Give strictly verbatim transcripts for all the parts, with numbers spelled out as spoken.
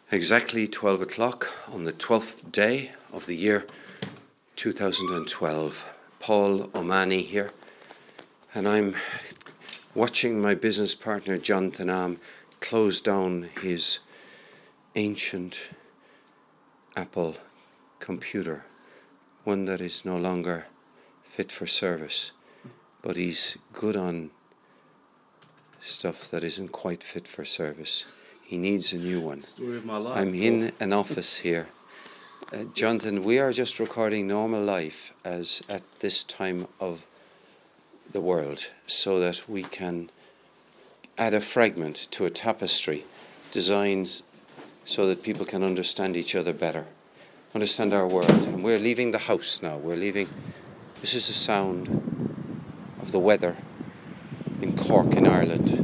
Exactly twelve o'clock on the twelfth day of the year two thousand twelve. Paul O'Mahony here, and I'm watching my business partner Jonathan Am close down his ancient Apple computer, one that is no longer fit for service, but he's good on stuff that isn't quite fit for service. He needs a new one. Story of my life. I'm in an office here. Uh, Jonathan, we are just recording normal life as at this time of the world, so that we can add a fragment to a tapestry designed so that people can understand each other better, understand our world. And we're leaving the house now. We're leaving. This is the sound of the weather in Cork in Ireland.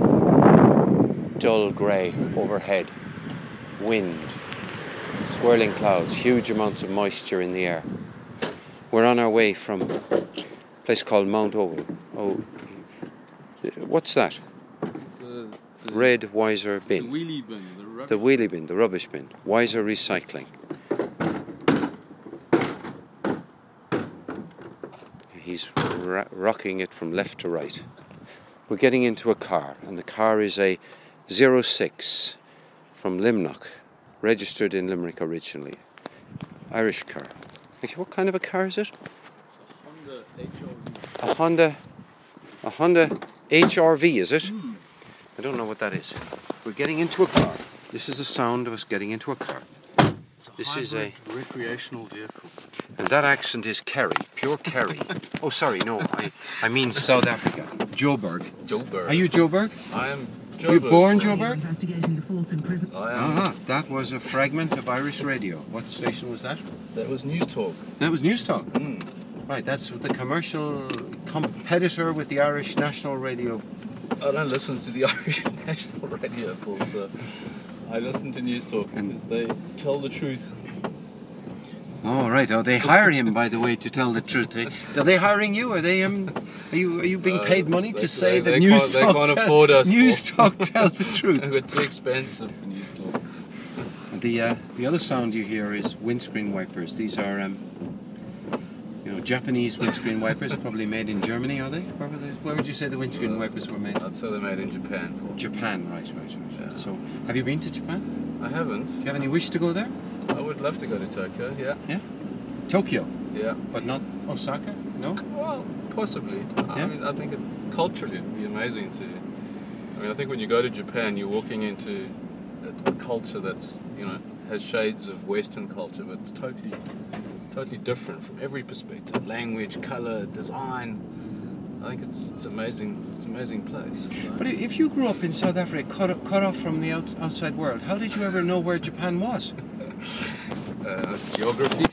Dull grey overhead, wind, swirling clouds, huge amounts of moisture in the air. We're on our way from a place called Mount Oval. Oh, what's that? The, the, Red Wiser bin. The wheelie bin. The, rubbish. The wheelie bin, the rubbish bin. Wiser Recycling. He's ra- rocking it from left to right. We're getting into a car, and the car is a zero six from Limnock, registered in Limerick originally. Irish car. Actually, what kind of a car is it? A Honda H R V. A Honda, a Honda H R V, is it? Mm. I don't know what that is. We're getting into a car. This is the sound of us getting into a car. It's a This is a recreational vehicle. And that accent is Kerry, pure Kerry. Oh, sorry, no, I, I mean South Africa. Joburg. Joburg. Are you Joburg? I am Joburg. Were you born Joburg? Investigating the false imprisonment. I am. Uh-huh. That was a fragment of Irish radio. What station was that? That was News Talk. That was News Talk. Mm. Right, that's the commercial competitor with the Irish National Radio. I don't listen to the Irish National Radio, Paul, so I listen to News Talk because they tell the truth. Oh, right. Oh, they hire him, by the way, to tell the truth. They, are they hiring you? Are they? Um, are you? Are you being paid money Uh, to they, say they, that they News can't, Talk? They can't tell, afford us. News Talk tell the truth. They were too expensive for News Talk. The uh, the other sound you hear is windscreen wipers. These are um, you know, Japanese windscreen wipers, probably made in Germany, are they? Where, were they? Where would you say the windscreen Uh, wipers were made? I'd say they're made in Japan, Paul. Japan, right, right, right. Yeah. So, have you been to Japan? I haven't. Do you have any wish to go there? I would love to go to Tokyo, yeah. Yeah. Tokyo, Yeah. but not Osaka? No? Well, possibly. I Yeah? mean, I think it, culturally it would be amazing to... I mean, I think when you go to Japan, you're walking into a, a culture that's, you know, has shades of Western culture, but it's totally, totally different from every perspective. Language, colour, design. I think it's it's amazing. It's an amazing place. So. But if you grew up in South Africa, cut, cut off from the out, outside world, how did you ever know where Japan was? uh, geography.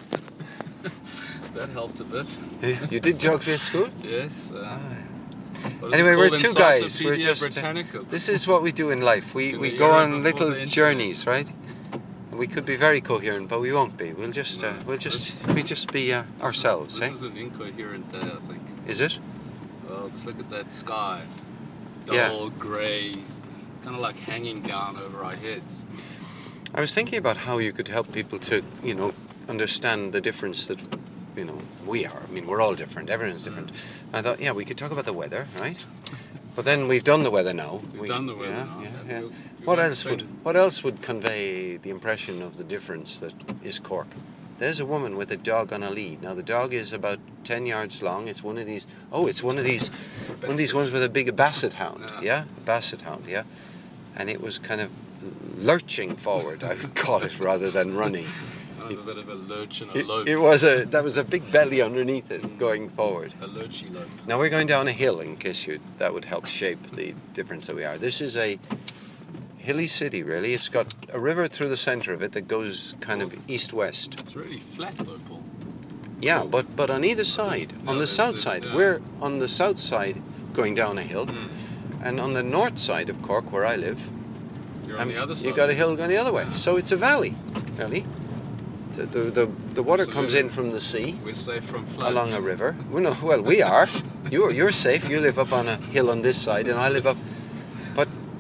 That helped a bit. You did geography at school? Yes. Uh, what is Anyway, it we're called? two guys. We're Encyclopedia just. uh, Britannica. this is what we do in life. We In we the go era on before little the internet. journeys, right? We could be very coherent, but we won't be. We'll just uh, No. we'll just we just be uh, ourselves, This eh? is an incoherent day, I think. Is it? Well, just look at that sky. Yeah. Dull, grey, kind of like hanging down over our heads. I was thinking about how you could help people to, you know, understand the difference that, you know, we are. I mean, we're all different. Everyone's different. Mm. I thought, yeah, we could talk about the weather, right? But then we've done the weather now. We've We- done the weather yeah, now. Yeah, and yeah. we'll- we're What going else to would spend- What else would convey the impression of the difference that is Cork? There's a woman with a dog on a lead. Now the dog is about ten yards long. It's one of these. Oh, it's one of these. One of these ones with a big basset hound. Yeah. Yeah, a basset hound. Yeah, and it was kind of lurching forward. I would call it rather than running. Kind of a bit of a lurch and a It, lope. it was a that was a big belly underneath it going forward. A lurchy lope. Now we're going down a hill. In case you that would help shape the difference that we are. This is a hilly city, really. It's got a river through the centre of it that goes kind of east-west. It's really flat though, Paul. Yeah, but but on either side, no, on the there's south the- side, yeah. we're on the south side going down a hill, Mm. and on the north side of Cork, where I live, You're on um, the other side. you got a hill going the other way. So it's a valley, really. The the the, the water So comes we're- in from the sea We're safe from floods. along a river. Well, no, well we are. You're you're safe. You live up on a hill on this side, and I live up. But The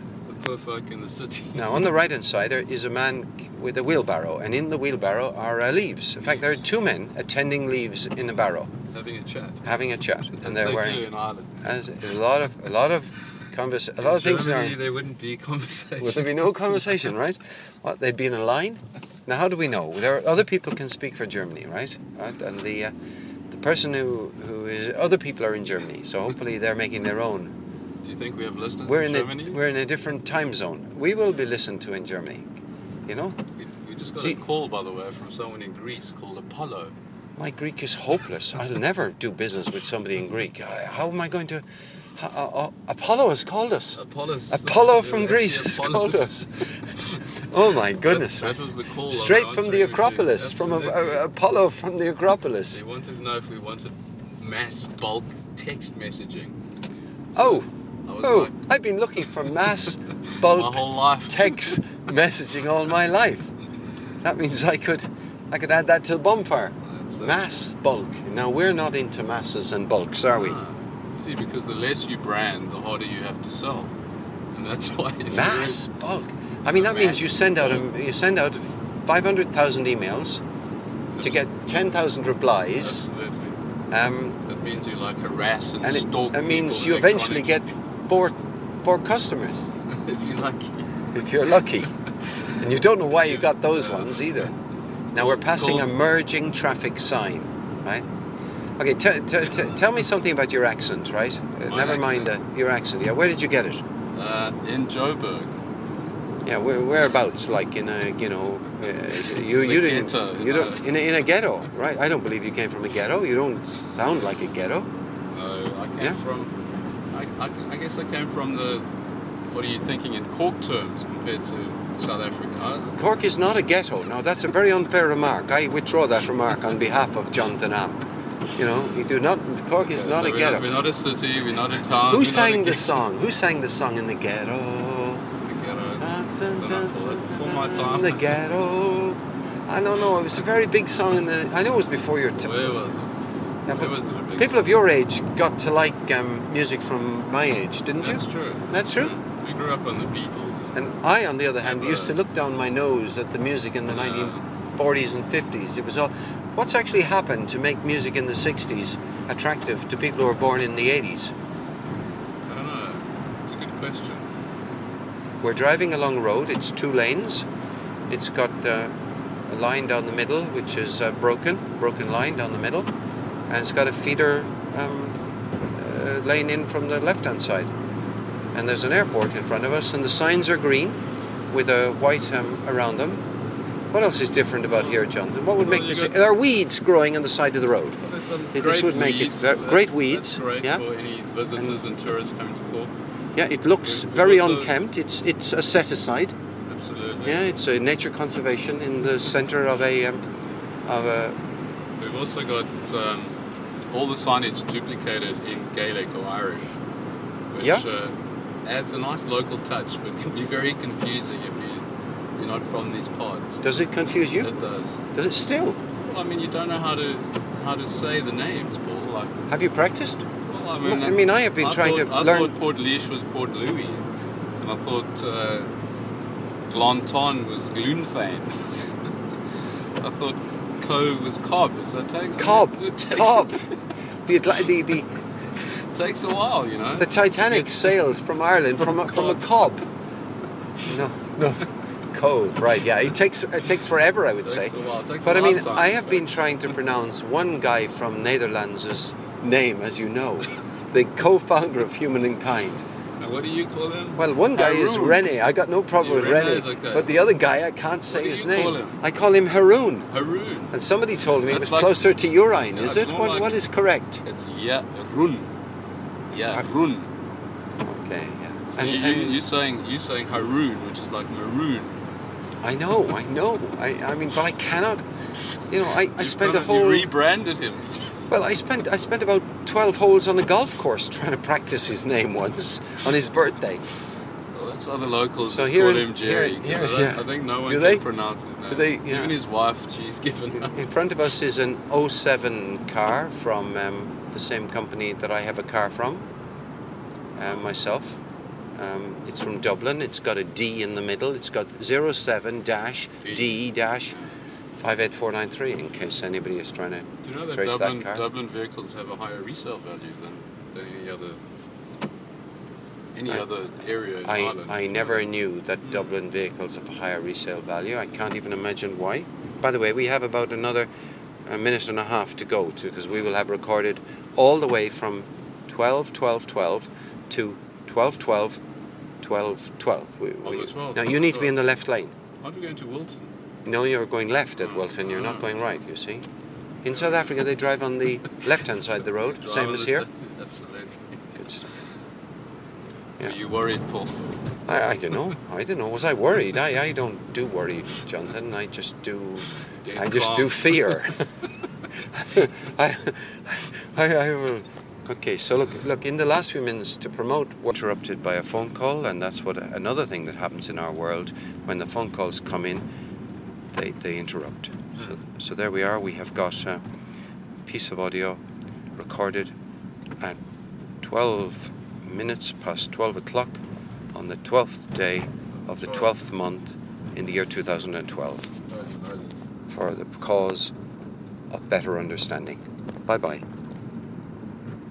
poor folk in the city. Now, on the right-hand side there is a man with a wheelbarrow, and in the wheelbarrow are uh, leaves. In fact, there are two men attending leaves in a barrow, Having a chat. having a chat, As and they're they do wearing in Ireland. as a lot of a lot of convers a lot of things in Germany, our. there wouldn't be conversation. Would there be no conversation, right? What, they'd be in a line? Now, how do we know? There are other people can speak for Germany, right? Right? And the uh, the person who who is other people are in Germany, so hopefully they're making their own. Do you think we have listeners We're in in Germany? a we're in a different time zone. We will be listened to in Germany, you know. we, we just got See- a call, by the way, from someone in Greece called Apollo. My Greek is hopeless. I'll never do business with somebody in Greek. I- How am I going to? Uh, uh, Apollo has called us. Apollo's, Apollo from actually Greece has called Apollo's. us. Oh my goodness! That, that was the call. Straight I'm from the answering to. Acropolis, from a, Absolutely. uh, Apollo from the Acropolis. They wanted to know if we wanted mass bulk text messaging. Oh, I was oh! like, I've been looking for mass my bulk whole life. text messaging all my life. That means I could, I could add that to the bonfire. That's it. Mass bulk. Now we're not into masses and bulks, are we? Ah, you see, because the less you brand, the harder you have to sell, and that's why. If Mass bulk. I mean, that means you Mass send out a, bulk. you send out five hundred thousand emails to get ten thousand replies, Absolutely. um, That means you like harass and, and it, stalk. that means people you eventually electronically. get four four customers if you're lucky. if you're lucky, and you don't know why you got those ones either. Now we're passing a called- merging traffic sign, right? Okay, t- t- t- tell me something about your accent, right? Uh, My never mind uh, your accent. Yeah, where did you get it? Uh, in Joburg. Yeah, where, whereabouts? Like in a, you know, uh, you In a you didn't, ghetto, you no. don't in a, in a ghetto, right? I don't believe you came from a ghetto. You don't sound like a ghetto. No, I came Yeah. from. I, I, I guess I came from the. What are you thinking in Cork terms compared to South Africa? I, Cork is not a ghetto. No, that's a very unfair remark. I withdraw that remark on behalf of Jonathan Am. You know, you do not. Cork is so not a we're ghetto. Not, we're not a city. We're not a town. Who we're sang not a the ghetto. song? Who sang the song in the ghetto? The ghetto. Ah, dun, Don't dun, I call it dun, before dun, my dun, time? The ghetto. I don't know. It was a very big song in the. I know it was before your time. Where was it? Yeah, Where but was it? A big people of your age got to like um, music from my age, didn't you? That's true. That's true? We grew up on the Beatles. And I, on the other hand, Yeah, used to but- look down my nose at the music in the Yeah. nineteen forties and fifties. It was all. What's actually happened to make music in the sixties attractive to people who were born in the eighties? I don't know. It's a good question. We're driving along a road. It's two lanes. It's got uh, a line down the middle, which is uh, broken, broken line down the middle, and it's got a feeder um, uh, lane in from the left-hand side. And there's an airport in front of us, and the signs are green with a white um, around them. What else is different about here, Jonathan? What would Well, make you this? got- There are weeds growing on the side of the road. Well, there's some This great would make it weeds. ver- That- great weeds, That's great yeah. for any visitors and, tourists coming to Cork. Yeah, it looks We- we very also- unkempt. It's it's a set aside. Absolutely. Yeah, it's a nature conservation in the centre of a um, of a. We've also got um, all the signage duplicated in Gaelic or Irish, which Yeah. uh, adds a nice local touch, but can be very confusing if you, you're not from these parts. Does it confuse you? It does. Does it still? Well, I mean, you don't know how to how to say the names, Paul. Like, Have you practiced? well, I mean, I mean, I have been I trying thought, to I learn. thought Port Leash was Port Louis, and I thought uh, Glanton was Gloonfane. I thought Cove was Cobb. So it take, Cobb, It takes, Cobb. The, Atla- the the It takes a while, you know. the Titanic sailed from Ireland from a, from a cob. No, no, cove. Right? Yeah, it takes it takes forever, I would It say. takes a while. It takes But a I mean, lifetime, I in have fact. been trying to pronounce one guy from Netherlands' name, as you know, the co-founder of Humankind. Now, what do you call him? Well, one guy is Haroon. Rene. I got no problem Yeah, with Rene. Rene's okay. But the other guy, I can't say do his you name. call him? I call him Haroon. Haroon. And somebody told me it That's was like- closer to urine, Yeah, is it's it? more What, like- what is correct? It's Yarun. Yarun. Okay, yeah. So And, you, and you're saying you're saying Haroon, which is like maroon. I know, I know. I, I mean, but I cannot. You know, I, I You spent a kinda- whole. You rebranded him. Well, I spent I spent about twelve holes on a golf course trying to practice his name once on his birthday. Well, that's why the locals So just here call in- him Jerry. here- 'cause here- I, don't- yeah. I think no one Do can they? pronounce his name. Do they? Yeah. Even his wife, she's given up. In front of us is an oh seven car from um, the same company that I have a car from, uh, myself. Um, it's from Dublin. It's got a D in the middle. It's got zero seven D five eight four nine three in case anybody is trying to Do you know that trace Dublin, that car. Dublin vehicles have a higher resale value than, than any other any I, other area in I, Ireland? I never knew that mm. Dublin vehicles have a higher resale value. I can't even imagine why. By the way, we have about another a minute and a half to go to because we will have recorded all the way from twelve twelve twelve to twelve twelve twelve twelve. We, oh, we, twelve, now you need to be in the left lane. Aren't we going to Wilton? No, you're going left at Wilton. You're not going right, you see. In South Africa, they drive on the left-hand side of the road, same as here. Absolutely. Good stuff. Yeah. Are you worried, Paul? I, I don't know. I don't know. Was I worried? I, I don't do worried, Jonathan. I just do. Dead I just calm. do fear. I, I, I will. Okay, so look, look. In the last few minutes, to promote, we're interrupted by a phone call, and that's what another thing that happens in our world when the phone calls come in. They, they interrupt. So, so there we are. We have got a piece of audio recorded at twelve minutes past twelve o'clock on the twelfth day of the twelfth month in the year two thousand twelve for the cause of better understanding. Bye-bye.